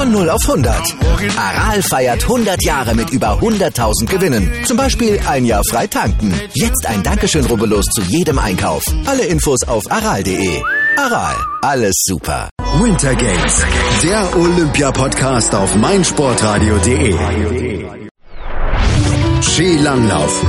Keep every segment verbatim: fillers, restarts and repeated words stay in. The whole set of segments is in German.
Von null auf hundert. Aral feiert hundert Jahre mit über hunderttausend Gewinnen. Zum Beispiel ein Jahr frei tanken. Jetzt ein Dankeschön, rubbellos zu jedem Einkauf. Alle Infos auf aral punkt de. Aral, alles super. Winter Games, der Olympia-Podcast auf meinsportradio punkt de. Skilanglauf.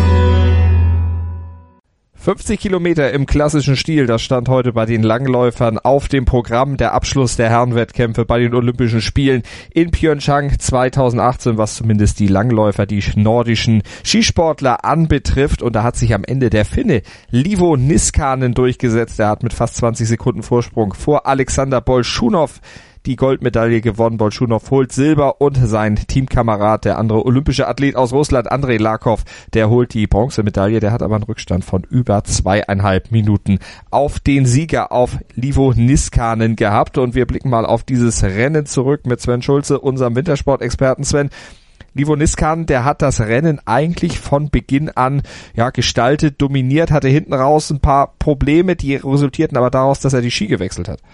fünfzig Kilometer im klassischen Stil, das stand heute bei den Langläufern auf dem Programm. Der Abschluss der Herrenwettkämpfe bei den Olympischen Spielen in Pyeongchang zweitausendachtzehn, was zumindest die Langläufer, die nordischen Skisportler anbetrifft. Und da hat sich am Ende der Finne Liivo Niskanen durchgesetzt. Er hat mit fast zwanzig Sekunden Vorsprung vor Alexander Bolschunow die Goldmedaille gewonnen. Bolschunow holt Silber und sein Teamkamerad, der andere olympische Athlet aus Russland, Andrei Lakov, der holt die Bronzemedaille. Der hat aber einen Rückstand von über zweieinhalb Minuten auf den Sieger, auf Liivo Niskanen gehabt. Und wir blicken mal auf dieses Rennen zurück mit Sven Schulze, unserem Wintersportexperten. Sven, Liivo Niskanen, der hat das Rennen eigentlich von Beginn an ja gestaltet, dominiert, hatte hinten raus ein paar Probleme, die resultierten aber daraus, dass er die Ski gewechselt hat.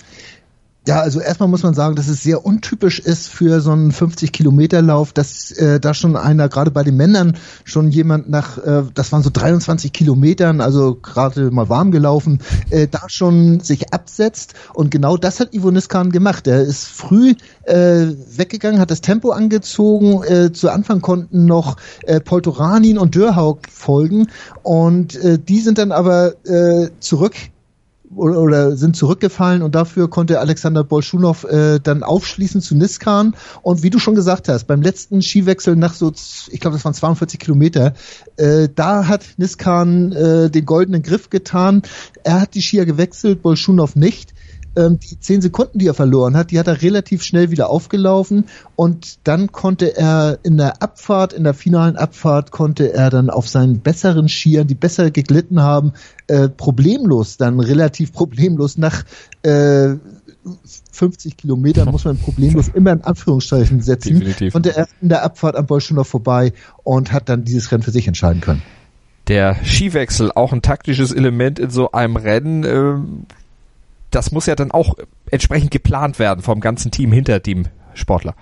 Ja, also erstmal muss man sagen, dass es sehr untypisch ist für so einen fünfzig-Kilometer-Lauf, dass äh, da schon einer, gerade bei den Männern, schon jemand nach, äh, das waren so dreiundzwanzig Kilometern, also gerade mal warm gelaufen, äh, da schon sich absetzt. Und genau das hat Liivo Niskanen gemacht. Er ist früh äh, weggegangen, hat das Tempo angezogen. Äh, zu Anfang konnten noch äh, Poltoranin und Dörhaug folgen. Und äh, die sind dann aber äh, zurück oder, oder sind zurückgefallen und dafür konnte Alexander Bolschunow äh, dann aufschließen zu Niskanen. Und wie du schon gesagt hast, beim letzten Skiwechsel nach so, ich glaube, das waren zweiundvierzig Kilometer, äh, da hat Niskanen äh, den goldenen Griff getan. Er hat die Skier gewechselt, Bolschunow nicht. Ähm, die zehn Sekunden, die er verloren hat, die hat er relativ schnell wieder aufgelaufen und dann konnte er in der Abfahrt, in der finalen Abfahrt, konnte er dann auf seinen besseren Skiern, die besser geglitten haben, äh, problemlos, dann relativ problemlos nach äh, fünfzig Kilometern muss man problemlos immer in Anführungszeichen setzen, Definitiv. konnte er in der Abfahrt an Bolschunow vorbei und hat dann dieses Rennen für sich entscheiden können. Der Skiwechsel, auch ein taktisches Element in so einem Rennen, äh das muss ja dann auch entsprechend geplant werden vom ganzen Team hinter dem Sportler.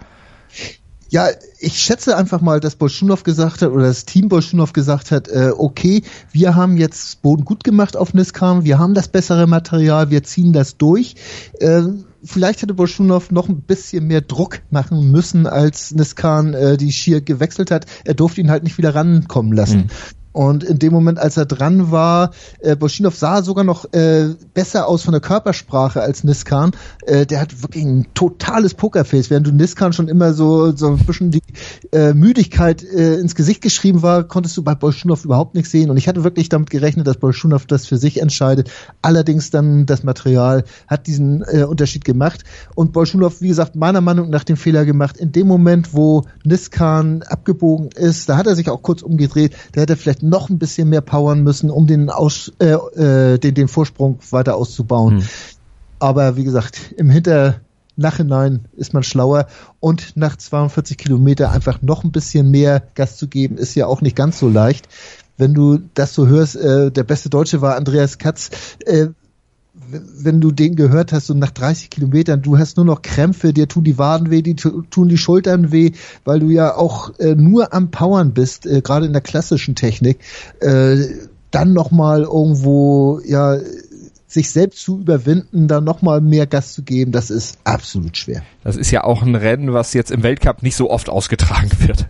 Ja, ich schätze einfach mal, dass Bolschunow gesagt hat, oder das Team Bolschunow gesagt hat, äh, okay, wir haben jetzt Boden gut gemacht auf Niskanen, wir haben das bessere Material, wir ziehen das durch. Äh, vielleicht hätte Bolschunow noch ein bisschen mehr Druck machen müssen, als Niskanen äh, die Skier gewechselt hat. Er durfte ihn halt nicht wieder rankommen lassen. Mhm. Und in dem Moment, als er dran war, äh, Bolschunow sah sogar noch äh, besser aus von der Körpersprache als Niskanen. Äh, der hat wirklich ein totales Pokerface, während du Niskanen schon immer so so ein bisschen die äh, Müdigkeit äh, ins Gesicht geschrieben war, konntest du bei Bolschunow überhaupt nichts sehen. Und ich hatte wirklich damit gerechnet, dass Bolschunow das für sich entscheidet. Allerdings dann das Material hat diesen äh, Unterschied gemacht. Und Bolschunow, wie gesagt, meiner Meinung nach den Fehler gemacht. In dem Moment, wo Niskanen abgebogen ist, da hat er sich auch kurz umgedreht, da hätte er vielleicht noch ein bisschen mehr powern müssen, um den, Aus, äh, äh, den, den Vorsprung weiter auszubauen. Hm. Aber wie gesagt, im Hinter Nachhinein ist man schlauer und nach zweiundvierzig Kilometer einfach noch ein bisschen mehr Gas zu geben, ist ja auch nicht ganz so leicht. Wenn du das so hörst, äh, der beste Deutsche war Andreas Katz, äh, wenn du den gehört hast, so nach dreißig Kilometern, du hast nur noch Krämpfe, dir tun die Waden weh, die tun die Schultern weh, weil du ja auch äh, nur am Powern bist, äh, gerade in der klassischen Technik, äh, dann nochmal irgendwo, ja, sich selbst zu überwinden, dann nochmal mehr Gas zu geben, das ist absolut schwer. Das ist ja auch ein Rennen, was jetzt im Weltcup nicht so oft ausgetragen wird.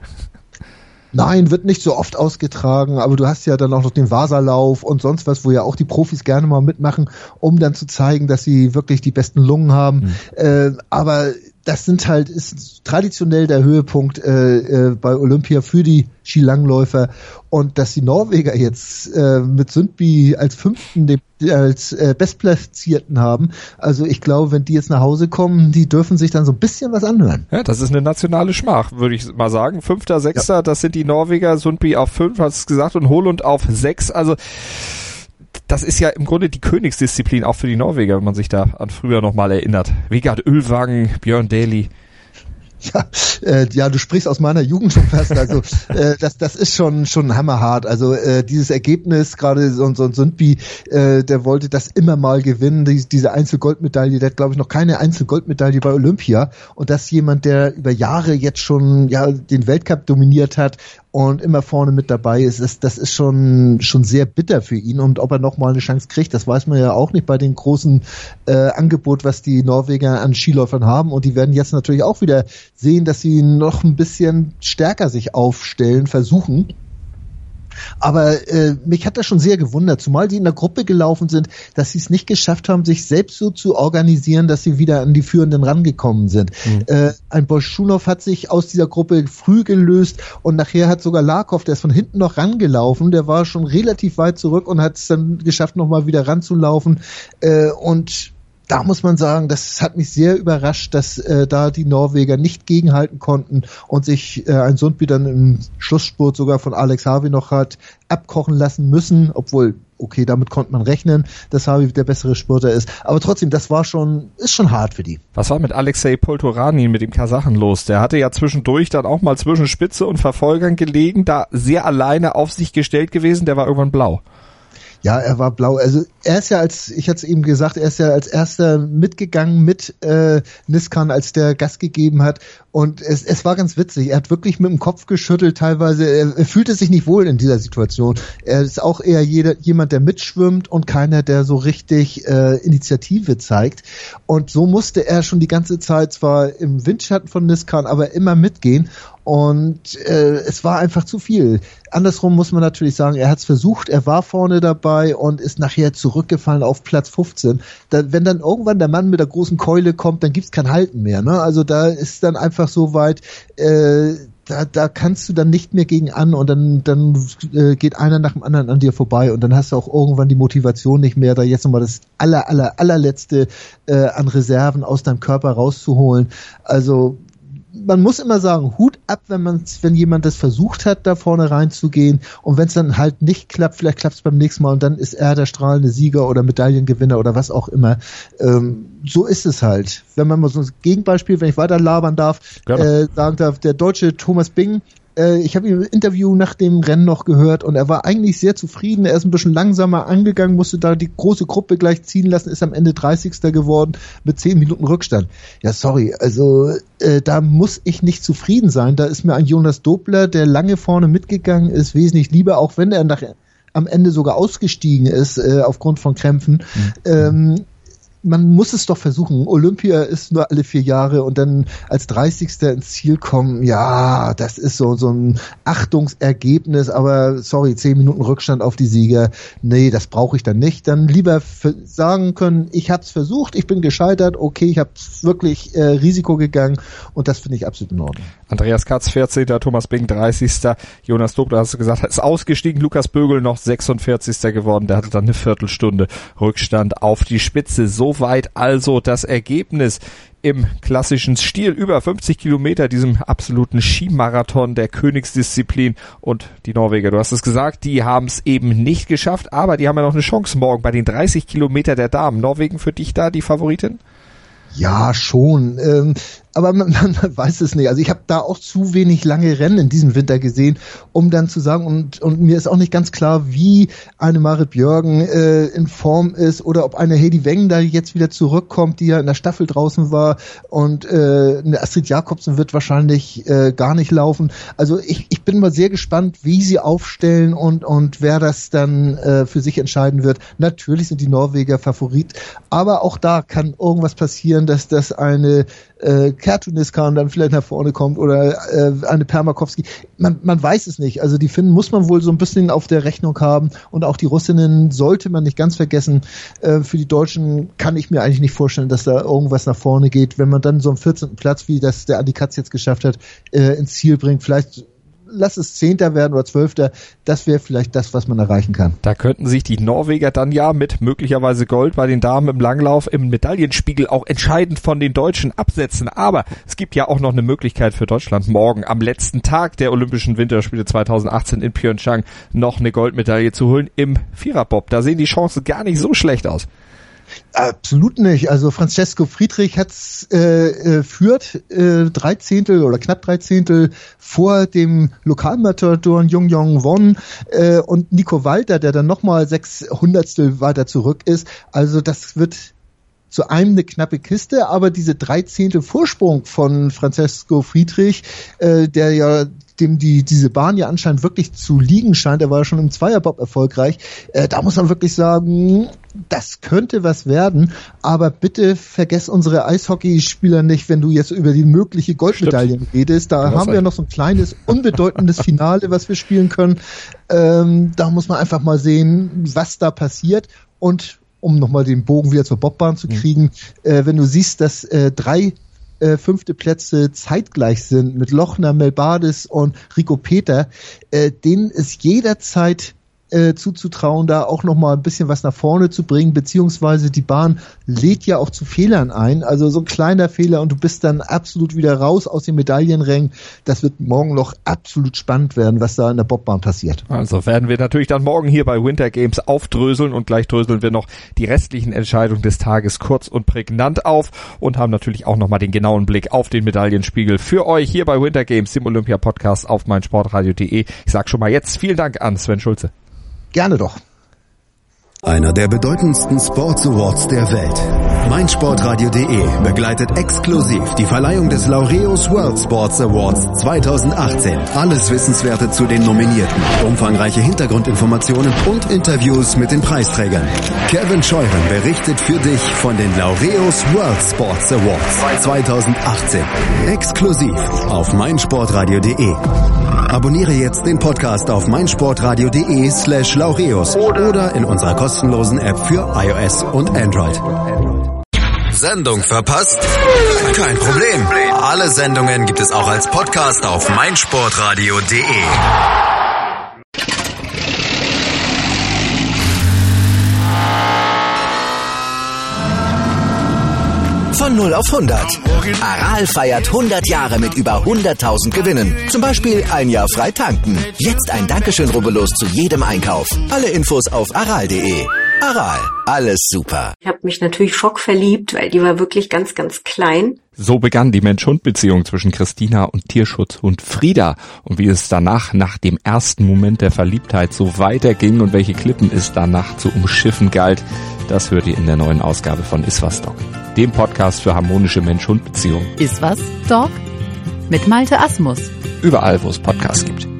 Nein, wird nicht so oft ausgetragen, aber du hast ja dann auch noch den Vasalauf und sonst was, wo ja auch die Profis gerne mal mitmachen, um dann zu zeigen, dass sie wirklich die besten Lungen haben. Mhm. Äh, aber das sind halt, ist traditionell der Höhepunkt äh, äh, bei Olympia für die Skilangläufer. Und dass die Norweger jetzt äh, mit Sundby als Fünften, den, als äh, Bestplatzierten haben, also ich glaube, wenn die jetzt nach Hause kommen, die dürfen sich dann so ein bisschen was anhören. Ja, das ist eine nationale Schmach, würde ich mal sagen. Fünfter, Sechster, ja. Das sind die Norweger, Sundby auf fünf, hast es gesagt, und Holund auf sechs. Also das ist ja im Grunde die Königsdisziplin auch für die Norweger, wenn man sich da an früher nochmal erinnert. Vegard Ylvang, Björn Daly. Ja, äh, ja, du sprichst aus meiner Jugend schon fast. Also äh, das, das ist schon schon hammerhart. Also äh, dieses Ergebnis, gerade so, so ein Sundby, äh, der wollte das immer mal gewinnen. Die, diese Einzelgoldmedaille, der hat, glaube ich, noch keine Einzelgoldmedaille bei Olympia. Und das jemand, der über Jahre jetzt schon ja den Weltcup dominiert hat und immer vorne mit dabei ist, das, das ist schon schon sehr bitter für ihn. Und ob er noch mal eine Chance kriegt, das weiß man ja auch nicht bei den großen äh, Angebot, was die Norweger an Skiläufern haben. Und die werden jetzt natürlich auch wieder sehen, dass sie noch ein bisschen stärker sich aufstellen, versuchen. Aber äh, mich hat das schon sehr gewundert, zumal die in der Gruppe gelaufen sind, dass sie es nicht geschafft haben, sich selbst so zu organisieren, dass sie wieder an die Führenden rangekommen sind. Mhm. Äh, ein Bolschunow hat sich aus dieser Gruppe früh gelöst und nachher hat sogar Larkov, der ist von hinten noch rangelaufen, der war schon relativ weit zurück und hat es dann geschafft, nochmal wieder ranzulaufen. Äh, und da muss man sagen, das hat mich sehr überrascht, dass äh, da die Norweger nicht gegenhalten konnten und sich äh, ein Sundby dann im Schlussspurt sogar von Alex Harvey noch hat abkochen lassen müssen, obwohl, okay, damit konnte man rechnen, dass Harvey der bessere Spurter ist. Aber trotzdem, das war schon, ist schon hart für die. Was war mit Alexei Poltoranin, mit dem Kasachen los? Der hatte ja zwischendurch dann auch mal zwischen Spitze und Verfolgern gelegen, da sehr alleine auf sich gestellt gewesen, der war irgendwann blau. Ja, er war blau. Also er ist ja als, ich hatte es eben gesagt, er ist ja als erster mitgegangen mit äh, Niskan, als der Gas gegeben hat. Und es, es war ganz witzig. Er hat wirklich mit dem Kopf geschüttelt teilweise. Er, er fühlte sich nicht wohl in dieser Situation. Er ist auch eher jeder, jemand, der mitschwimmt und keiner, der so richtig äh, Initiative zeigt. Und so musste er schon die ganze Zeit zwar im Windschatten von Niskan, aber immer mitgehen. Und äh, es war einfach zu viel. Andersrum muss man natürlich sagen, er hat es versucht, er war vorne dabei und ist nachher zurückgefallen auf Platz fünfzehn. Da, wenn dann irgendwann der Mann mit der großen Keule kommt, dann gibt's kein Halten mehr. Ne? Also da ist dann einfach so weit, äh, da, da kannst du dann nicht mehr gegen an und dann, dann äh, geht einer nach dem anderen an dir vorbei und dann hast du auch irgendwann die Motivation nicht mehr, da jetzt nochmal das aller, aller, allerletzte äh, an Reserven aus deinem Körper rauszuholen. Also man muss immer sagen, Hut ab, wenn man, wenn jemand das versucht hat, da vorne reinzugehen und wenn es dann halt nicht klappt, vielleicht klappt es beim nächsten Mal und dann ist er der strahlende Sieger oder Medaillengewinner oder was auch immer. Ähm, so ist es halt. Wenn man mal so ein Gegenbeispiel, wenn ich weiter labern darf, äh, sagen darf, der deutsche Thomas Bing, ich habe ihn im Interview nach dem Rennen noch gehört und er war eigentlich sehr zufrieden. Er ist ein bisschen langsamer angegangen, musste da die große Gruppe gleich ziehen lassen, ist am Ende dreißigster geworden mit zehn Minuten Rückstand. Ja, sorry, also äh, da muss ich nicht zufrieden sein. Da ist mir ein Jonas Dobler, der lange vorne mitgegangen ist, wesentlich lieber, auch wenn er nach, am Ende sogar ausgestiegen ist äh, aufgrund von Krämpfen. Mhm. Ähm, man muss es doch versuchen. Olympia ist nur alle vier Jahre und dann als dreißigster ins Ziel kommen, ja, das ist so so ein Achtungsergebnis, aber sorry, zehn Minuten Rückstand auf die Sieger, nee, das brauche ich dann nicht. Dann lieber f- sagen können, ich habe es versucht, ich bin gescheitert, okay, ich habe wirklich äh, Risiko gegangen und das finde ich absolut in Ordnung. Andreas Katz, vierzehnter, Thomas Bing, dreißigster Jonas Dobler, hast du gesagt, ist ausgestiegen, Lukas Bögel noch sechsundvierzigster geworden, der hatte dann eine Viertelstunde Rückstand auf die Spitze. Soweit also das Ergebnis im klassischen Stil, über fünfzig Kilometer, diesem absoluten Skimarathon der Königsdisziplin, und die Norweger, du hast es gesagt, die haben es eben nicht geschafft, aber die haben ja noch eine Chance morgen bei den dreißig Kilometer der Damen. Norwegen für dich da die Favoritin? Ja, schon. Ähm, aber man, man weiß es nicht. Also ich habe da auch zu wenig lange Rennen in diesem Winter gesehen, um dann zu sagen, und, und mir ist auch nicht ganz klar, wie eine Marit Björgen äh, in Form ist oder ob eine Heidi Weng da jetzt wieder zurückkommt, die ja in der Staffel draußen war, und äh, eine Astrid Jakobsen wird wahrscheinlich äh, gar nicht laufen. Also ich, ich bin mal sehr gespannt, wie sie aufstellen und, und wer das dann äh, für sich entscheiden wird. Natürlich sind die Norweger Favorit, aber auch da kann irgendwas passieren, dass das eine äh, Kertuniskan dann vielleicht nach vorne kommt oder äh, eine Permakowski. Man, man weiß es nicht. Also die Finnen muss man wohl so ein bisschen auf der Rechnung haben und auch die Russinnen sollte man nicht ganz vergessen. Äh, für die Deutschen kann ich mir eigentlich nicht vorstellen, dass da irgendwas nach vorne geht. Wenn man dann so einen vierzehnten Platz, wie das der Andi Katz jetzt geschafft hat, äh, ins Ziel bringt, vielleicht lass es Zehnter werden oder Zwölfter, das wäre vielleicht das, was man erreichen kann. Da könnten sich die Norweger dann ja mit möglicherweise Gold bei den Damen im Langlauf im Medaillenspiegel auch entscheidend von den Deutschen absetzen. Aber es gibt ja auch noch eine Möglichkeit für Deutschland, morgen am letzten Tag der Olympischen Winterspiele zweitausendachtzehn in Pyeongchang noch eine Goldmedaille zu holen im Viererbob. Da sehen die Chancen gar nicht so schlecht aus. Absolut nicht. Also Francesco Friedrich hat's äh, äh, führt äh, drei Zehntel oder knapp drei Zehntel vor dem Lokalmatador Jung Jong Won äh, und Nico Walter, der dann nochmal sechs Hundertstel weiter zurück ist. Also das wird zu einem eine knappe Kiste, aber diese drei Zehntel Vorsprung von Francesco Friedrich, äh, der ja dem die diese Bahn ja anscheinend wirklich zu liegen scheint, er war ja schon im Zweierbob erfolgreich, äh, da muss man wirklich sagen, das könnte was werden, aber bitte vergess unsere Eishockeyspieler nicht, wenn du jetzt über die mögliche Goldmedaillen redest, da haben wir ja noch so ein kleines, unbedeutendes Finale, was wir spielen können, ähm, da muss man einfach mal sehen, was da passiert und um nochmal den Bogen wieder zur Bobbahn zu kriegen, mhm. äh, wenn du siehst, dass äh, drei äh, fünfte Plätze zeitgleich sind mit Lochner, Melbades und Rico Peter, äh, denen ist jederzeit äh, zuzutrauen, da auch nochmal ein bisschen was nach vorne zu bringen, beziehungsweise die Bahn lädt ja auch zu Fehlern ein, also so ein kleiner Fehler und du bist dann absolut wieder raus aus den Medaillenrängen. Das wird morgen noch absolut spannend werden, was da in der Bobbahn passiert. Also werden wir natürlich dann morgen hier bei Winter Games aufdröseln und gleich dröseln wir noch die restlichen Entscheidungen des Tages kurz und prägnant auf und haben natürlich auch nochmal den genauen Blick auf den Medaillenspiegel für euch hier bei Winter Games, dem Olympia-Podcast auf meinsportradio punkt de. Ich sag schon mal jetzt vielen Dank an Sven Schulze. Gerne doch. Einer der bedeutendsten Sports Awards der Welt. meinsportradio punkt de begleitet exklusiv die Verleihung des Laureus World Sports Awards zwanzig achtzehn. Alles Wissenswerte zu den Nominierten, umfangreiche Hintergrundinformationen und Interviews mit den Preisträgern. Kevin Scheuren berichtet für dich von den Laureus World Sports Awards zwanzig achtzehn. Exklusiv auf meinsportradio punkt de. Abonniere jetzt den Podcast auf meinsportradio punkt de slash Laureus oder in unserer kostenlosen App für iOS und Android. Sendung verpasst? Kein Problem. Alle Sendungen gibt es auch als Podcast auf meinsportradio punkt de. Von null auf hundert. Aral feiert hundert Jahre mit über hunderttausend Gewinnen. Zum Beispiel ein Jahr frei tanken. Jetzt ein Dankeschön, rubbellos zu jedem Einkauf. Alle Infos auf aral punkt de. Aral, alles super. Ich habe mich natürlich schockverliebt, weil die war wirklich ganz, ganz klein. So begann die Mensch-Hund-Beziehung zwischen Christina und Tierschutzhund Frieda. Und wie es danach, nach dem ersten Moment der Verliebtheit, so weiterging und welche Klippen es danach zu umschiffen galt, das hört ihr in der neuen Ausgabe von Iswas Dog, dem Podcast für harmonische Mensch-Hund-Beziehungen. Iswas Dog mit Malte Asmus. Überall, wo es Podcasts gibt.